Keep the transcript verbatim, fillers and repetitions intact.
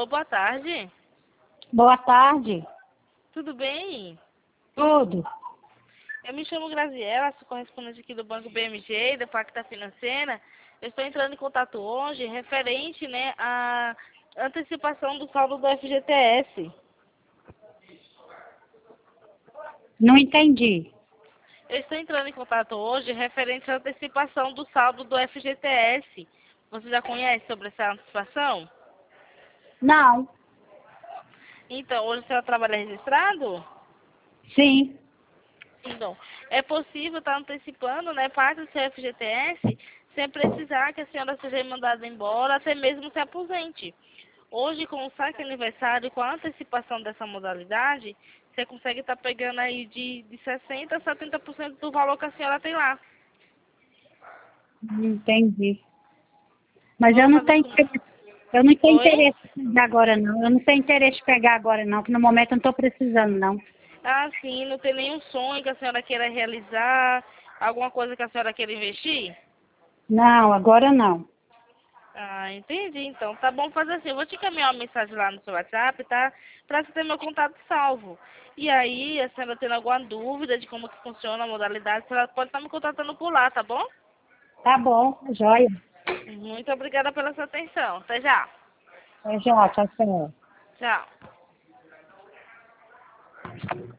boa tarde. Boa tarde. Tudo bem? Tudo. Eu me chamo Graziela, sou correspondente aqui do Banco B M G, da Pacta Financeira. Eu estou entrando em contato hoje referente, né, à antecipação do saldo do F G T S. Não entendi. Eu estou entrando em contato hoje referente à antecipação do saldo do F G T S. Você já conhece sobre essa antecipação? Não. Então, hoje você trabalha registrado? Sim. Então, é possível estar antecipando, né, parte do seu F G T S sem precisar que a senhora seja mandada embora, até mesmo se aposente. Hoje, com o saque aniversário, com a antecipação dessa modalidade, você consegue estar pegando aí de, de sessenta por cento a setenta por cento do valor que a senhora tem lá. Entendi. Mas eu Vamos não fazer tenho isso. eu não tenho Oi? interesse em pegar agora não. Eu não tenho interesse em pegar agora não, que no momento eu não estou precisando não. Ah, sim, não tem nenhum sonho que a senhora queira realizar, alguma coisa que a senhora queira investir? Não, agora não. Ah, entendi. Então, tá bom fazer assim. Eu vou te encaminhar uma mensagem lá no seu WhatsApp, tá? Pra você ter meu contato salvo. E aí, a senhora tendo alguma dúvida de como que funciona a modalidade, a senhora pode estar me contatando por lá, tá bom? Tá bom, joia. Muito obrigada pela sua atenção. Até já. É já, tchau, tchau. Tchau.